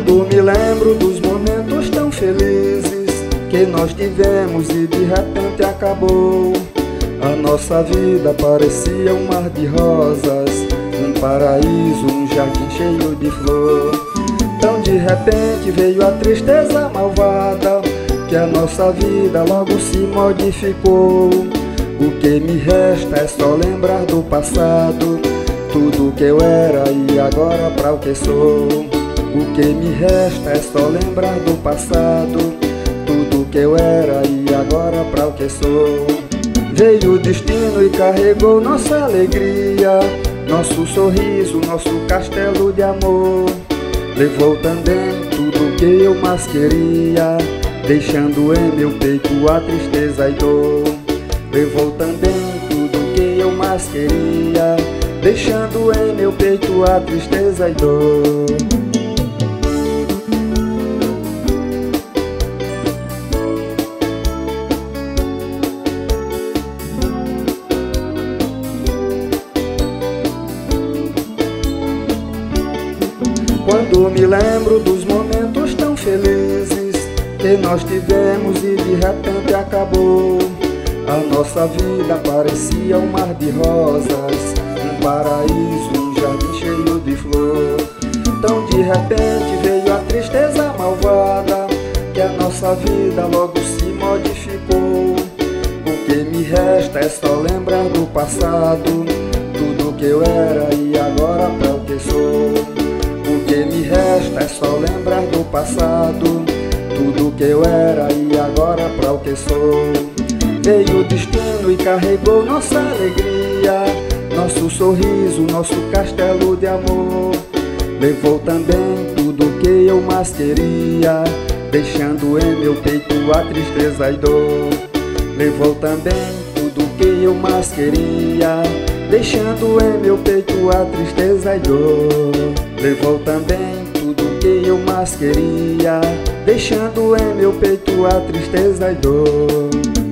Quando me lembro dos momentos tão felizes que nós tivemos e de repente acabou, a nossa vida parecia um mar de rosas, um paraíso, um jardim cheio de flor. Então de repente veio a tristeza malvada, que a nossa vida logo se modificou. O que me resta é só lembrar do passado, tudo que eu era e agora pra o que sou. O que me resta é só lembrar do passado, tudo que eu era e agora pra o que sou. Veio o destino e carregou nossa alegria, nosso sorriso, nosso castelo de amor. Levou também tudo que eu mais queria, deixando em meu peito a tristeza e dor. Levou também tudo que eu mais queria, deixando em meu peito a tristeza e dor. Quando me lembro dos momentos tão felizes que nós tivemos e de repente acabou, a nossa vida parecia um mar de rosas, um paraíso, um jardim cheio de flor. Então de repente veio a tristeza malvada, que a nossa vida logo se modificou. O que me resta é só lembrar do passado, tudo que eu era e agora pra o que sou. O que me resta é só lembrar do passado, tudo que eu era e agora pra o que sou. Veio o destino e carregou nossa alegria, nosso sorriso, nosso castelo de amor. Levou também tudo que eu mais queria, deixando em meu peito a tristeza e dor. Levou também tudo que eu mais queria, deixando em meu peito a tristeza e dor. Levou também tudo que eu mais queria, deixando em meu peito a tristeza e dor.